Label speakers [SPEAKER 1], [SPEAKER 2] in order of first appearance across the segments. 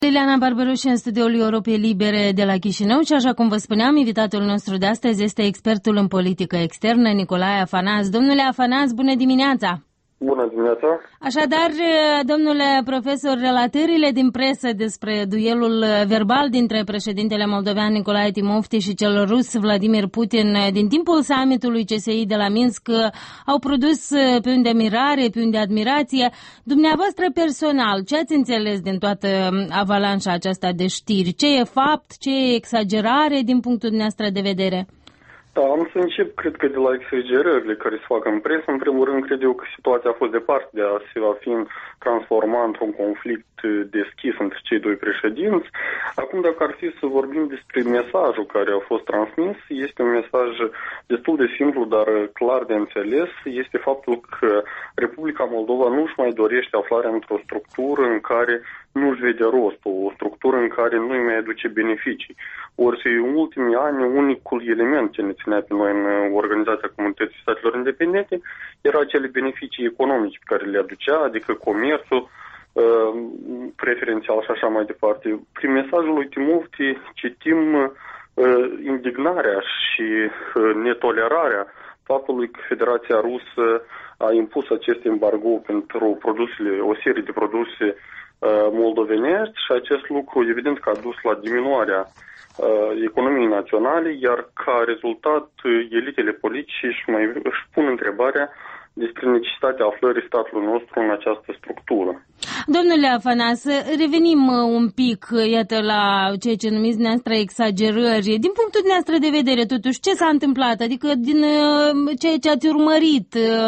[SPEAKER 1] Liliana Barberoși în studioul Europei Libere de la Chișinău și așa cum vă spuneam, invitatul nostru de astăzi este expertul în politică externă, Nicolae Afanas. Domnule Afanas, bună dimineața!
[SPEAKER 2] Bună dimineața!
[SPEAKER 1] Așadar, domnule profesor, relatările din presă despre duelul verbal dintre președintele moldovean Nicolae Timofti și cel rus Vladimir Putin din timpul summitului CSI de la Minsk au produs pe un de mirare, pe un de admirație. Dumneavoastră personal, ce ați înțeles din toată avalanșa aceasta de știri? Ce e fapt, ce e exagerare din punctul dumneavoastră de vedere?
[SPEAKER 2] Da, am să încep, cred că de la exagerările care se fac în presă. În primul rând, cred eu că situația a fost departe de a se va fi transforma într-un conflict deschis între cei doi președinți. Acum, dacă ar fi să vorbim despre mesajul care a fost transmis, este un mesaj destul de simplu, dar clar de înțeles. Este faptul că Republica Moldova nu își mai dorește aflarea într-o structură în care nu își vede rostul, o structură în care nu îi mai aduce beneficii. Ori în ultimii ani, unicul element ce ne ținea pe noi în Organizația Comunității Statelor Independente era acele beneficii economice pe care le aducea, adică comerțul preferențial și așa mai departe. Prin mesajul lui Timofti citim indignarea și netolerarea faptului că Federația Rusă a impus acest embargo pentru produsele, o serie de produse moldovenești și acest lucru evident că a dus la diminuarea economiei naționale, iar ca rezultat elitele politice își pun întrebarea despre necesitatea aflării statului nostru în această structură.
[SPEAKER 1] Domnule Afanas, revenim un pic, iată, la ceea ce numiți dumneavoastră exagerări. Din punctul dumneavoastră de vedere, totuși, ce s-a întâmplat? Adică din ceea ce ați urmărit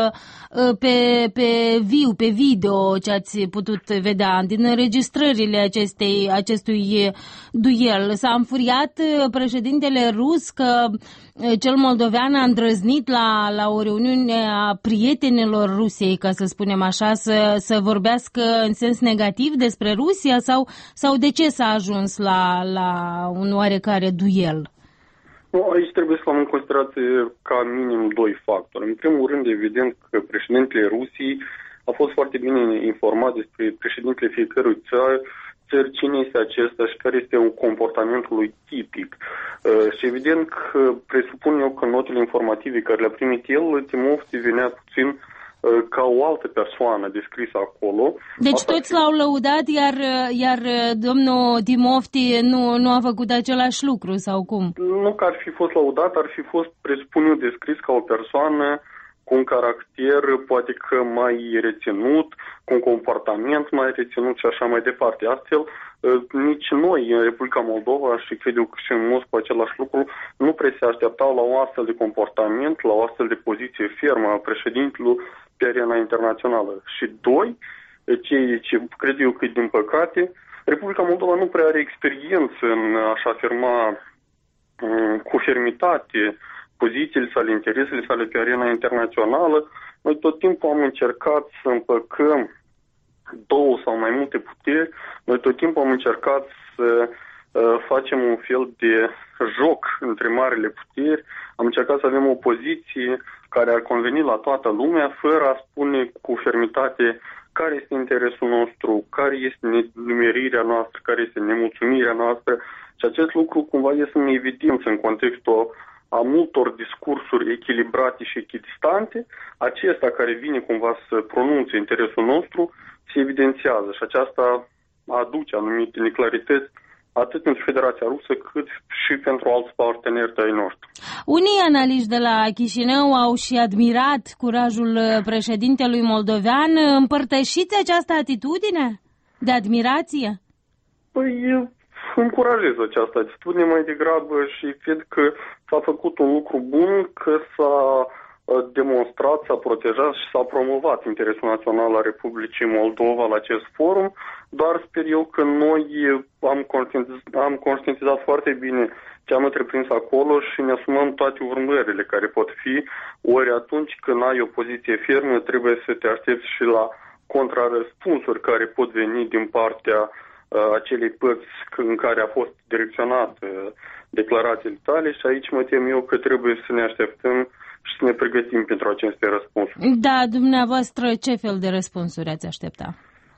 [SPEAKER 1] pe viu, pe video, ce ați putut vedea, din înregistrările acestui duel. S-a înfuriat președintele rus că cel moldovean a îndrăznit la o reuniune a prietenilor Rusiei, ca să spunem așa, să vorbească în sens negativ despre Rusia sau de ce s-a ajuns la un oarecare duel?
[SPEAKER 2] Aici trebuie să luăm în considerație ca minim doi factori. În primul rând, evident că președintele Rusiei a fost foarte bine informat despre președintele fiecărui țări, cine este acesta și care este un comportamentul lui tipic. Și evident că presupun eu că notele informative care le-a primit el, Timofti venea puțin ca o altă persoană descrisă acolo.
[SPEAKER 1] Deci toți l-au lăudat, iar domnul Timofti nu a făcut același lucru, sau cum?
[SPEAKER 2] Nu că ar fi fost lăudat, ar fi fost, presupun eu, descris ca o persoană cu un caracter poate că mai reținut, cu un comportament mai reținut și așa mai departe. Astfel, nici noi în Republica Moldova, și cred eu că și în Moscova același lucru, nu prea se așteptau la un astfel de comportament, la o astfel de poziție fermă a președintelui pe arena internațională. Și doi, ce cred eu că, din păcate, Republica Moldova nu prea are experiență în a-și afirma cu fermitate pozițiile sale, interesele sale pe arena internațională. Noi tot timpul am încercat să împăcăm două sau mai multe puteri. Noi tot timpul am încercat să facem un fel de joc între marile puteri. Am încercat să avem o poziție care ar conveni la toată lumea, fără a spune cu fermitate care este interesul nostru, care este nemerirea noastră, care este nemulțumirea noastră. Și acest lucru cumva este în evidență în contextul a multor discursuri echilibrate și echidistante. Acesta care vine cumva să pronunțe interesul nostru se evidențiază și aceasta aduce anumite neclarități atât pentru Federația Rusă cât și pentru alți parteneri ai noștri.
[SPEAKER 1] Unii analiști de la Chișinău au și admirat curajul președintelui moldovean. Împărtășiți această atitudine de admirație?
[SPEAKER 2] Păi, încurajez această atitudine mai degrabă și cred că s-a făcut un lucru bun, că s-a demonstrat, s-a protejat și s-a promovat interesul național al Republicii Moldova la acest forum, doar sper eu că noi am conștientizat foarte bine ce am întreprins acolo și ne asumăm toate urmările care pot fi, ori atunci când ai o poziție fermă trebuie să te aștepți și la contrarăspunsuri care pot veni din partea acelei părți în care a fost direcționat declarațiile tale și aici mă tem eu că trebuie să ne așteptăm și să ne pregătim pentru aceste răspunsuri.
[SPEAKER 1] Da, dumneavoastră ce fel de răspunsuri ați aștepta?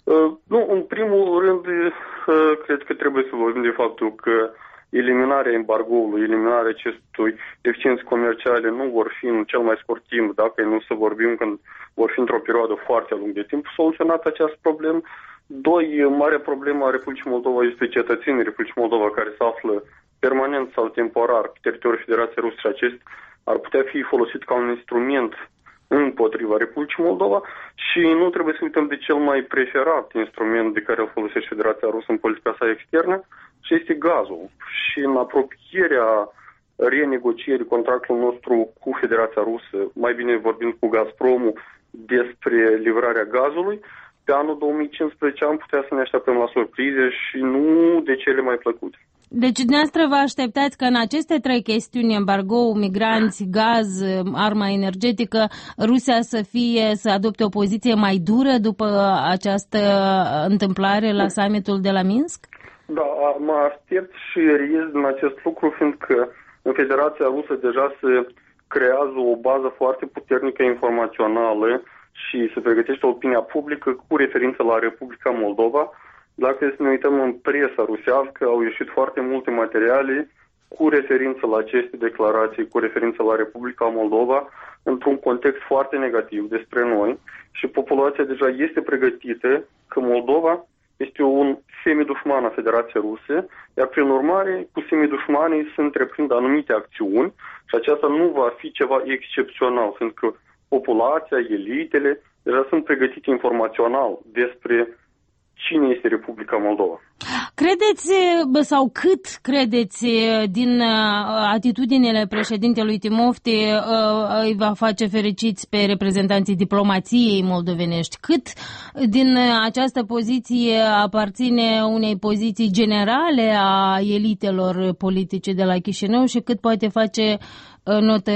[SPEAKER 2] Nu, în primul rând, cred că trebuie să vorbim de faptul că eliminarea embargoului, eliminarea acestui deficiențe comerciale nu vor fi în cel mai scurt timp, dacă nu să vorbim când vor fi într-o perioadă foarte lungă de timp, soluționat această problemă. Doi, marea problemă a Republicii Moldova este cetățenii Republicii Moldova care se află permanent sau temporar pe teritoriul Federației Ruse și acest ar putea fi folosit ca un instrument împotriva Republicii Moldova și nu trebuie să uităm de cel mai preferat instrument de care îl folosește Federația Rusă în politica sa externă și este gazul. Și în apropierea renegocierii contractului nostru cu Federația Rusă, mai bine vorbind cu Gazpromul despre livrarea gazului, pe anul 2015 am putea să ne așteptăm la surprize și nu de cele mai plăcute.
[SPEAKER 1] Deci, dumneavoastră vă așteptați că în aceste trei chestiuni, embargo, migranți, gaz, arma energetică, Rusia să adopte o poziție mai dură după această întâmplare la summitul de la Minsk?
[SPEAKER 2] Da, mă aștept și riez din acest lucru, fiindcă în Federația Rusă deja se creează o bază foarte puternică informațională și se pregătește opinia publică cu referință la Republica Moldova. Dacă să ne uităm în presa rusească, au ieșit foarte multe materiale cu referință la aceste declarații, cu referință la Republica Moldova, într-un context foarte negativ despre noi și populația deja este pregătită că Moldova este un semidușman a Federației Ruse, iar prin urmare cu semidușmanii se întreprind anumite acțiuni și aceasta nu va fi ceva excepțional, fiindcă populația, elitele deja sunt pregătite informațional despre cine este Republica Moldova.
[SPEAKER 1] Credeți sau cât credeți din atitudinile președintelui Timofte îi va face fericiți pe reprezentanții diplomației moldovenești? Cât din această poziție aparține unei poziții generale a elitelor politice de la Chișinău și cât poate face notă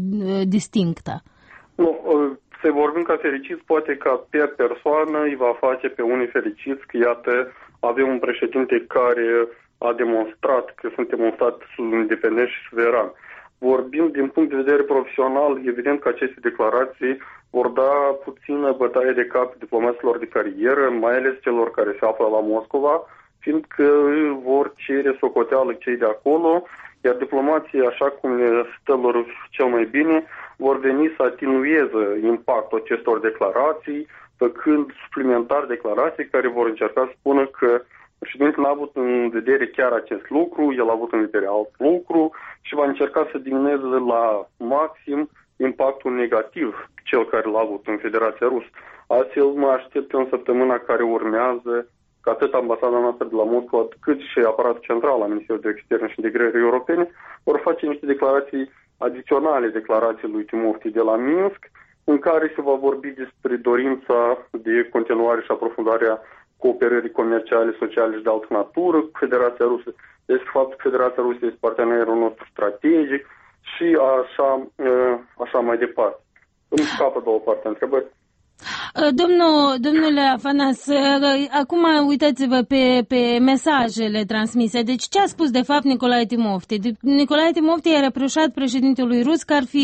[SPEAKER 1] distinctă?
[SPEAKER 2] Nu, să vorbim ca fericiți, poate ca pe persoană îi va face pe unii fericiți că, iată, avem un președinte care a demonstrat că suntem un stat independent și suveran. Vorbind din punct de vedere profesional, evident că aceste declarații vor da puțină bătaie de cap diplomaților de carieră, mai ales celor care se află la Moscova, fiindcă vor cere socoteală cei de acolo, iar diplomații, așa cum le stă lor cel mai bine, vor veni să atenueze impactul acestor declarații, făcând suplimentar declarații care vor încerca să spună că președintele n-a avut în vedere chiar acest lucru, el a avut în vedere alt lucru și va încerca să diminueze la maxim impactul negativ, cel care l-a avut în Federația Rusă. Astfel mă aștept în săptămâna care urmează că atât ambasada noastră de la Moscova, cât și aparatul central al Ministerului de Externe și Integrării Europene vor face niște declarații adiționale declarației lui Timofte de la Minsk, în care se va vorbi despre dorința de continuare și aprofundarea cooperării comerciale, sociale și de altă natură cu Federația Rusă, despre faptul că Federația Rusă este partenerul nostru strategic și așa mai departe. Îmi scapă două parte întrebări.
[SPEAKER 1] Domnule Afanas, acum uitați-vă pe mesajele transmise. Deci ce a spus de fapt Nicolae Timofte? Nicolae Timofte i-a reproșat președintelui rus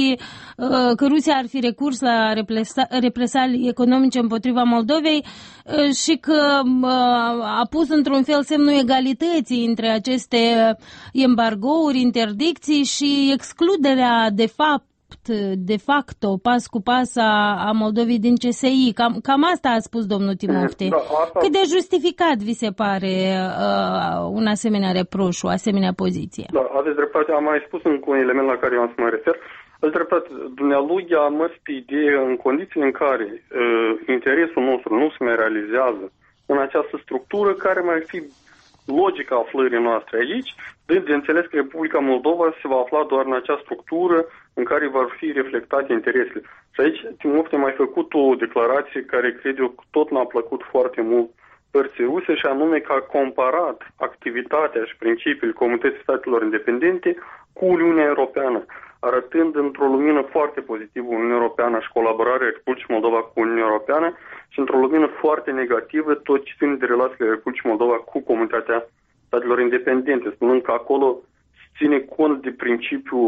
[SPEAKER 1] că Rusia ar fi recurs la represalii economice împotriva Moldovei și că a pus într-un fel semnul egalității între aceste embargouri, interdicții și excluderea de facto, pas cu pas a Moldovei din CSI. Cam asta a spus domnul Timofte. Da, cât de justificat vi se pare un asemenea reproș, o asemenea poziție?
[SPEAKER 2] Da, aveți dreptate. Am mai spus încă un element la care eu am să mă refer. Aveți dreptate. Dumnealui a mers pe idee în condiții în care interesul nostru nu se mai realizează în această structură, care mai fi logica aflării noastre aici, de înțeles că Republica Moldova se va afla doar în acea structură în care vor fi reflectate interesele. Și aici Timofte a mai făcut o declarație care cred eu tot n-a plăcut foarte mult părții ruse, și anume că a comparat activitatea și principiile Comunității Statelor Independente cu Uniunea Europeană, arătând într-o lumină foarte pozitivă Uniunea Europeană și colaborarea Republicii Moldova cu Uniunea Europeană și într-o lumină foarte negativă tot ce ține de relațiile Republicii Moldova cu Comunitatea Statelor Independente, spunând că acolo ține cont de principiul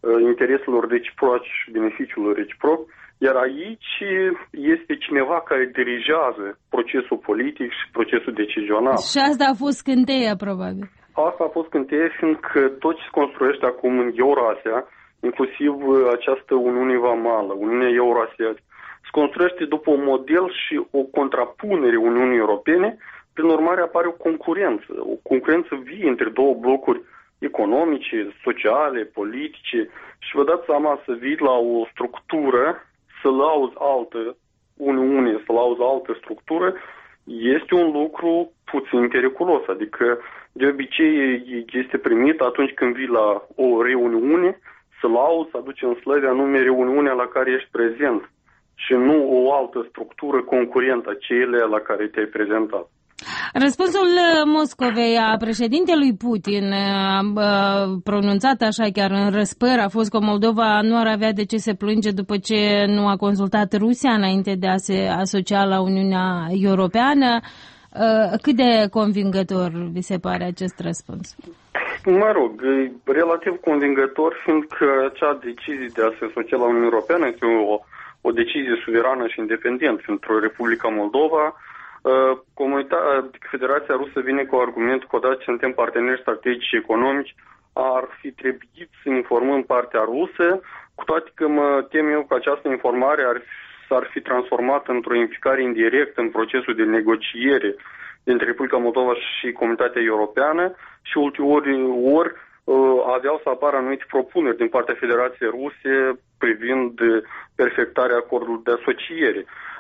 [SPEAKER 2] intereselor reciproce și beneficiilor reciproc, iar aici este cineva care dirigează procesul politic și procesul decizional.
[SPEAKER 1] Și asta a fost scânteia, probabil.
[SPEAKER 2] Asta a fost scânteia, fiindcă tot ce se construiește acum în Eurasia, inclusiv această Uniune Vamală, Uniunea Eurasiatică, se construiește după un model și o contrapunere Uniunii Europene. Prin urmare apare o concurență vie între două blocuri economice, sociale, politice și vă dați seama să vii la o structură, să lauzi altă Uniune, să lauzi altă structură, este un lucru puțin periculos. Adică de obicei este primit atunci când vii la o reuniune, să lauzi, să aduci în slăve anume reuniunea la care ești prezent și nu o altă structură concurentă a celei la care te-ai prezentat.
[SPEAKER 1] Răspunsul Moscovei a președintelui Putin, pronunțat așa chiar în răspăr, a fost că Moldova nu ar avea de ce se plânge după ce nu a consultat Rusia înainte de a se asocia la Uniunea Europeană. Cât de convingător vi se pare acest răspuns?
[SPEAKER 2] Mă rog, relativ convingător, fiindcă acea decizie de a se asocia la Uniunea Europeană este o decizie suverană și independentă pentru Republica Moldova. Federația Rusă vine cu argumentul că odată ce suntem parteneri strategici și economici, ar fi trebuit să informăm partea rusă, cu toate că mă tem eu că această informare s-ar fi transformat într-o implicare indirectă în procesul de negociere dintre Republica Moldova și Comunitatea Europeană și ulterior aveau să apară anumite propuneri din partea Federației Ruse privind perfectarea acordului de asociere.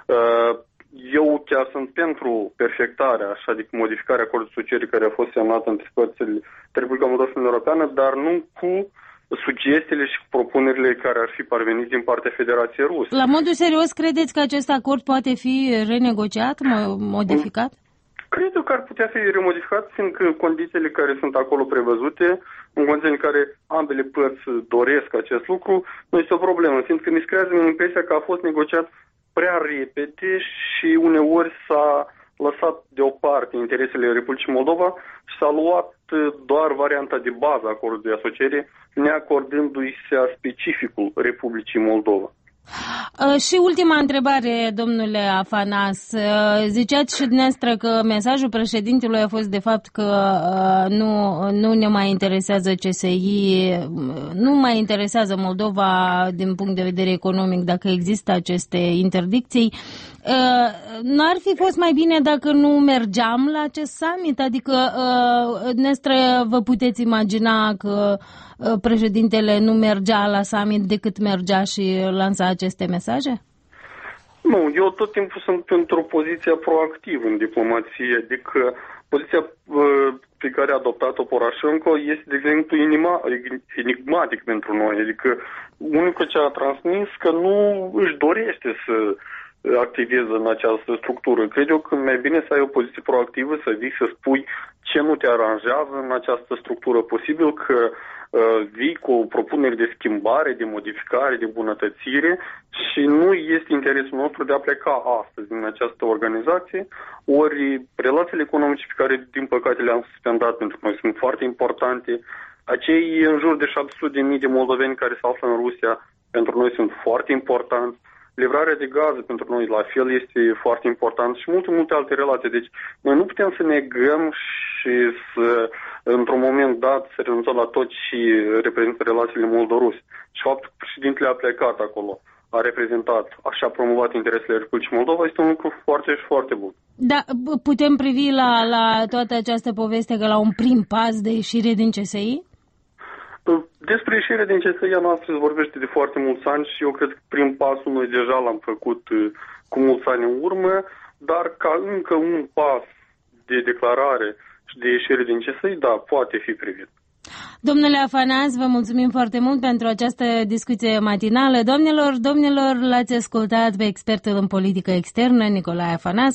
[SPEAKER 2] Eu chiar sunt pentru perfectarea, așa, adică modificarea acordului de asociere care a fost semnat între părțile Republica Moldova și Uniunea Europeană, dar nu cu sugestiile și propunerile care ar fi parvenit din partea Federației Ruse.
[SPEAKER 1] La modul serios, credeți că acest acord poate fi renegociat, modificat?
[SPEAKER 2] Cred eu că ar putea fi remodificat, fiindcă condițiile care sunt acolo prevăzute, în condiții în care ambele părți doresc acest lucru, nu este o problemă, fiindcă mi se creează impresia că a fost negociat prea repede și uneori s-a lăsat deoparte interesele Republicii Moldova și s-a luat doar varianta de bază a acordului de asociere, neacordându-i se specificul Republicii Moldova.
[SPEAKER 1] Și ultima întrebare, domnule Afanas. Ziceați și dumneavoastră că mesajul președintelui a fost de fapt că nu ne mai interesează CSI, nu mai interesează Moldova din punct de vedere economic dacă există aceste interdicții. N-ar fi fost mai bine dacă nu mergeam la acest summit? Adică dumneavoastră vă puteți imagina că președintele nu mergea la summit decât mergea și lansa aceste mesaje?
[SPEAKER 2] Nu, eu tot timpul sunt pentru poziția proactivă în diplomație, adică poziția pe care a adoptat-o Poroșenko este, de exemplu, enigmatic pentru noi, adică unicul ce a transmis că nu își dorește să activeze în această structură. Cred eu că mai bine să ai o poziție proactivă, să vii să spui ce nu te aranjează în această structură. Posibil că vii cu o propunere de schimbare, de modificare, de bunătățire și nu este interesul nostru de a pleca astăzi din această organizație, ori relațiile economice pe care, din păcate, le-am suspendat pentru noi sunt foarte importante. Acei în jur de 700.000 de moldoveni care se află în Rusia, pentru noi sunt foarte importanți. Livrarea de gaze pentru noi la fel este foarte important și multe alte relații. Deci noi nu putem să negăm și să, într-un moment dat, să renunțăm la tot și reprezintă relațiile moldorusi. Și faptul că președintele a plecat acolo, a reprezentat, așa a promovat interesele Republicii Moldova, este un lucru foarte bun.
[SPEAKER 1] Da, putem privi la toată această poveste ca la un prim pas de ieșire din CSI?
[SPEAKER 2] Despre ieșirea din CSI noastră se vorbește de foarte mulți ani și eu cred că prin pasul noi deja l-am făcut cu mulți ani în urmă, dar ca încă un pas de declarare și de ieșire din CSI, da, poate fi privit.
[SPEAKER 1] Domnule Afanas, vă mulțumim foarte mult pentru această discuție matinală. Domnilor, l-ați ascultat pe expertul în politică externă, Nicolae Afanas.